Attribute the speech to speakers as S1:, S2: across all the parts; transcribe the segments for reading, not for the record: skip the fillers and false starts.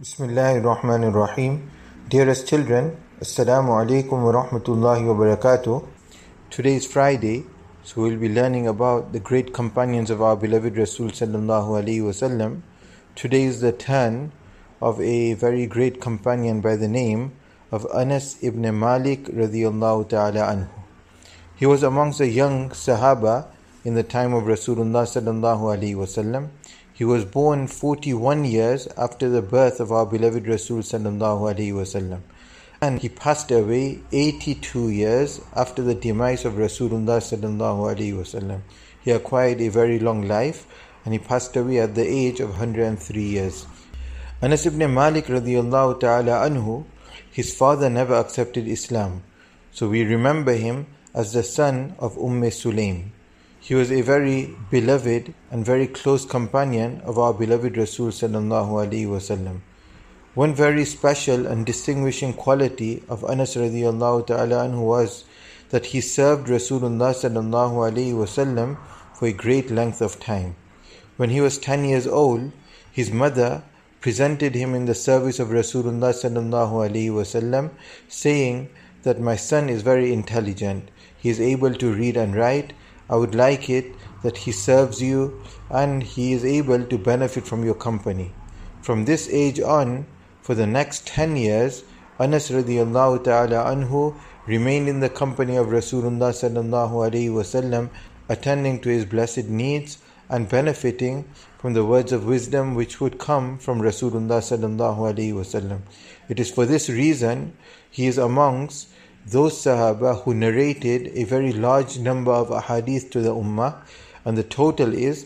S1: Bismillahir Rahmanir Rahim. Dearest children, Assalamu alaikum wa rahmatullahi wa barakatuh. Today is Friday, so we'll be learning about the great companions of our beloved Rasul sallallahu alaihi wasallam. Today is the turn of a very great companion by the name of Anas ibn Malik radiyallahu ta'ala anhu. He was amongst the young Sahaba in the time of Rasulullah sallallahu alaihi wasallam. He was born 41 years after the birth of our beloved Rasul sallallahu alaihi wasallam, and he passed away 82 years after the demise of Rasulullah sallallahu alaihi wasallam. He acquired a very long life, and he passed away at the age of 103 years. Anas ibn Malik radiyallahu ta'ala anhu, his father never accepted Islam, so we remember him as the son of Sulaim. He was a very beloved and very close companion of our beloved Rasul sallallahu alaihi wasallam. One very special and distinguishing quality of Anas radiyallahu ta'ala anhu was that he served Rasulullah sallallahu alaihi wasallam for a great length of time. When he was 10 years old, his mother presented him in the service of Rasulullah sallallahu alaihi wasallam, saying that my son is very intelligent, he is able to read and write. I would like it that he serves you and he is able to benefit from your company. From this age on, for the next 10 years, Anas radiyallahu ta'ala anhu remained in the company of Rasulullah sallallahu alaihi wasallam, attending to his blessed needs and benefiting from the words of wisdom which would come from Rasulullah sallallahu alaihi wasallam. It is for this reason he is amongst those Sahaba who narrated a very large number of ahadith to the Ummah, and the total is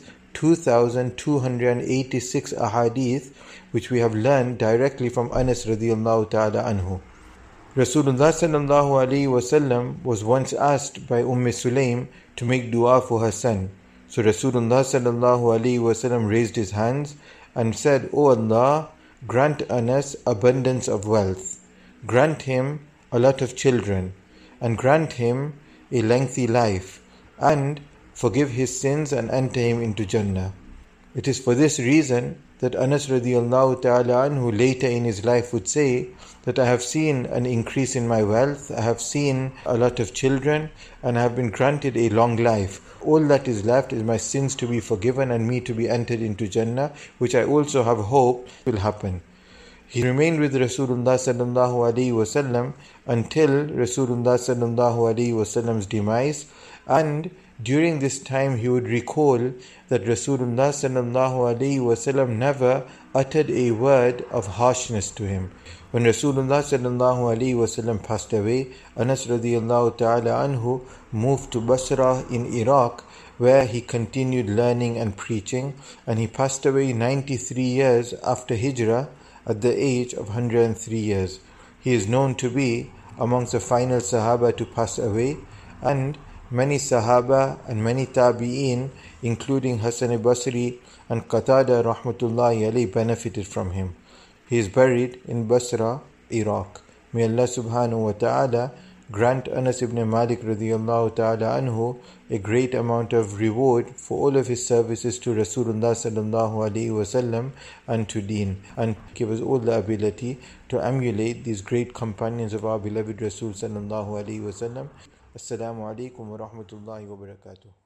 S1: 2,286 ahadith which we have learned directly from Anas radiyallahu ta'ala anhu. Rasulullah sallallahu alaihi wasallam was once asked by Sulaim to make dua for her son. So Rasulullah sallallahu alaihi wasallam raised his hands and said, O Allah, grant Anas abundance of wealth, grant him a lot of children, and grant him a lengthy life, and forgive his sins and enter him into Jannah. It is for this reason that Anas radiyallahu ta'ala anhu later in his life would say that I have seen an increase in my wealth, I have seen a lot of children, and I have been granted a long life. All that is left is my sins to be forgiven and me to be entered into Jannah, which I also have hope will happen. He remained with Rasulullah sallallahu alaihi wasallam until Rasulullah sallallahu alaihi wasallam's demise, and during this time he would recall that Rasulullah sallallahu alaihi wasallam never uttered a word of harshness to him. When Rasulullah sallallahu alaihi wasallam passed away, Anas radiyallahu ta'ala anhu moved to Basra in Iraq, where he continued learning and preaching, and he passed away 93 years after Hijrah at the age of 103 years. He is known to be amongst the final Sahaba to pass away, and many Sahaba and many Tabi'een, including Hassan al-Basri and Qatada rahmatullahi alayhi, benefited from him. He is buried in Basra, Iraq. May Allah subhanahu wa ta'ala grant Anas ibn Malik radiyallahu ta'ala anhu a great amount of reward for all of his services to Rasulullah sallallahu alaihi wasallam and to Deen, and give us all the ability to emulate these great companions of our beloved Rasul sallallahu alaihi wasallam. Assalamu alaikum wa rahmatullahi wa barakatuh.